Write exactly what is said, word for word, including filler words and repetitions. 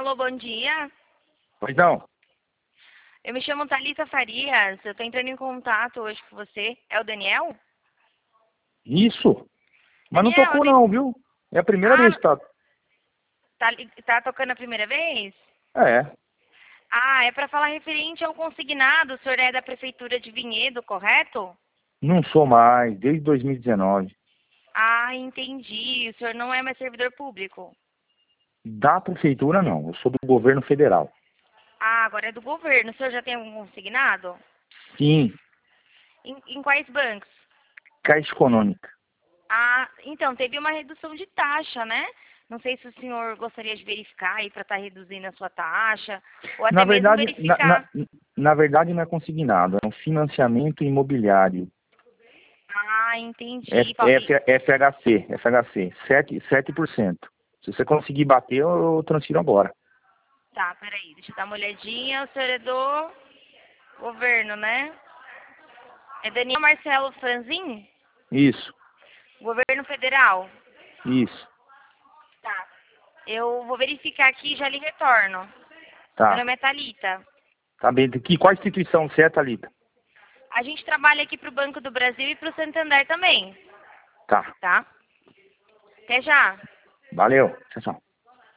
Alô, bom dia. Pois não. Eu me chamo Thalita Farias. Eu tô entrando em contato hoje com você. É o Daniel? Isso. Mas não Daniel, tocou eu... não, viu? É a primeira Ah, vez que tá. tá, li- tá tocando a primeira vez? É. Ah, é para falar referente ao consignado. O senhor é da Prefeitura de Vinhedo, correto? Não sou mais, desde dois mil e dezenove. Ah, entendi. O senhor não é mais servidor público. Da prefeitura não, eu sou do governo federal. Ah, agora é do governo. O senhor já tem algum consignado? Sim, Em, em quais bancos? Caixa Econômica. Ah, então, teve uma redução de taxa, né? Não sei se o senhor gostaria de verificar aí para estar reduzindo a sua taxa, ou Na até mesmo verdade, na, na, verificar. na verdade não é consignado, é um financiamento imobiliário. Ah, entendi. F, Fal- F, FHC, FHC, sete, sete por cento. Se você conseguir bater, eu, eu transfiro agora. Tá, peraí, deixa eu dar uma olhadinha. O senhor é do governo, né? É Daniel Marcelo Franzin? Isso, Governo federal. isso, Tá. Eu vou verificar aqui e já lhe retorno. Meu tá. nome é Thalita. Tá bem. Que, qual instituição você é, Thalita? A gente trabalha aqui para o Banco do Brasil e para o Santander também, Tá. tá? Até já. Valeu. Tchau, tchau.